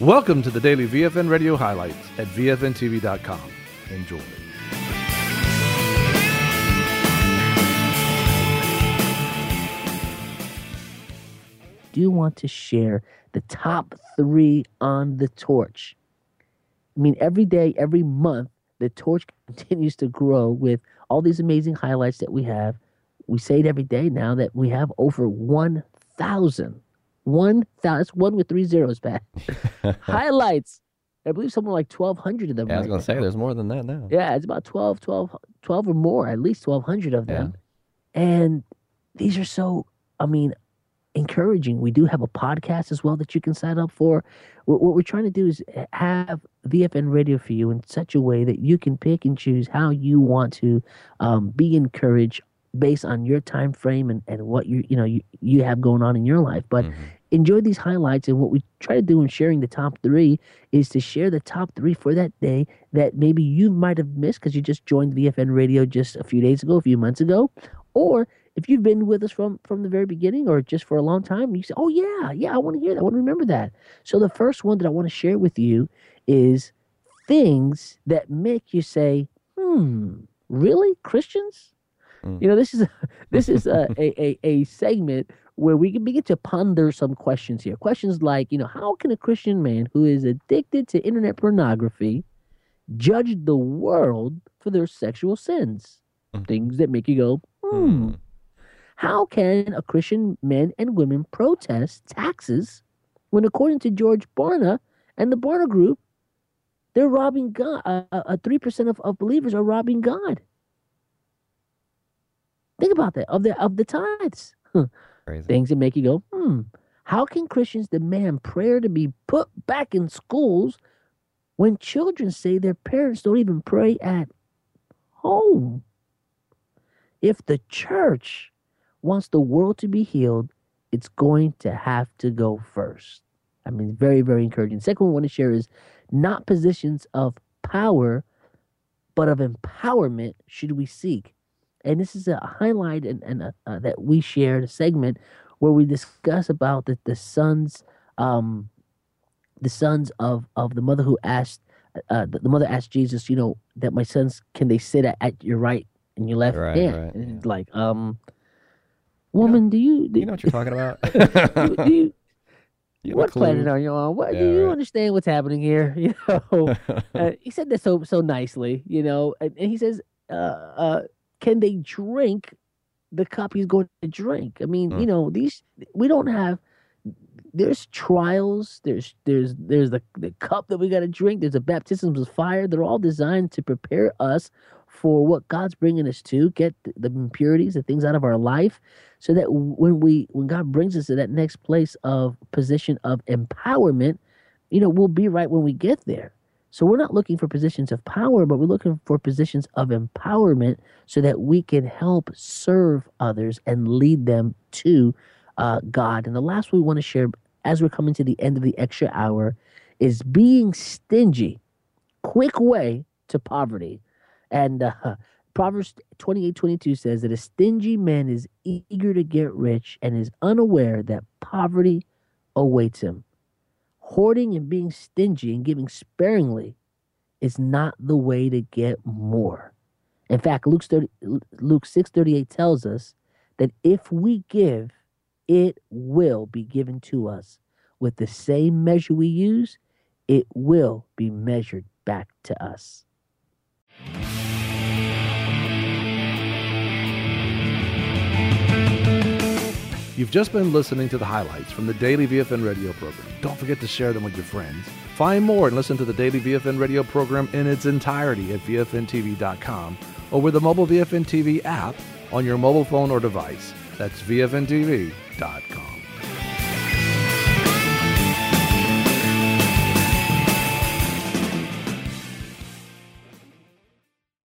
Welcome to the daily VFN Radio highlights at VFNTV.com. Enjoy. Do you want to share the top 3 on the torch? I mean, every day, every month, the torch continues to grow with all these amazing highlights that we have. We say it every day now that we have over 1,000. 1,000. That's 1 with 3 zeros, Pat. Highlights. I believe somewhere like 1,200 of them. Yeah, I was going to say, there's more than that now. Yeah, it's about 12 or more, at least 1,200 of them. Yeah. And these are so, encouraging. We do have a podcast as well that you can sign up for. What we're trying to do is have VFN Radio for you in such a way that you can pick and choose how you want to be encouraged based on your time frame and what you have going on in your life. But enjoy these highlights, and what we try to do in sharing the top 3 is to share the top 3 for that day that maybe you might have missed because you just joined VFN Radio just a few days ago, a few months ago, or if you've been with us from the very beginning or just for a long time, you say, oh, yeah, I want to hear that. I want to remember that. So the first one that I want to share with you is things that make you say, really? Christians? This is a segment where we can begin to ponder some questions here. Questions like, how can a Christian man who is addicted to internet pornography judge the world for their sexual sins? Things that make you go, How can a Christian men and women protest taxes when, according to George Barna and the Barna Group, they're robbing God? 3% of believers are robbing God. Think about that, of the tithes. Crazy. Things that make you go, How can Christians demand prayer to be put back in schools when children say their parents don't even pray at home? If the church wants the world to be healed, it's going to have to go first. Very, very encouraging. Second one I want to share is not positions of power, but of empowerment should we seek. And this is a highlight and that we shared a segment where we discuss about the sons of the mother who asked the mother asked Jesus, that my sons, can they sit at your right and your left hand? Right, and it's like, woman, do you know what you're talking about? What planet are you on? What do you understand what's happening here? He said that so nicely, and he says, can they drink the cup he's going to drink? These, we don't have. There's trials. There's the cup that we got to drink. There's the baptisms of fire. They're all designed to prepare us for what God's bringing us to, get the impurities, the things out of our life, so that when God brings us to that next place of position of empowerment, we'll be right when we get there. So we're not looking for positions of power, but we're looking for positions of empowerment so that we can help serve others and lead them to God. And the last one we want to share as we're coming to the end of the extra hour is being stingy. Quick way to poverty. And Proverbs 28:22 says that a stingy man is eager to get rich and is unaware that poverty awaits him. Hoarding and being stingy and giving sparingly is not the way to get more. In fact, Luke 6:38 tells us that if we give, it will be given to us. With the same measure we use, it will be measured back to us. You've just been listening to the highlights from the Daily VFN Radio program. Don't forget to share them with your friends. Find more and listen to the Daily VFN Radio program in its entirety at VFNTV.com or with the mobile VFN TV app on your mobile phone or device. That's VFNTV.com.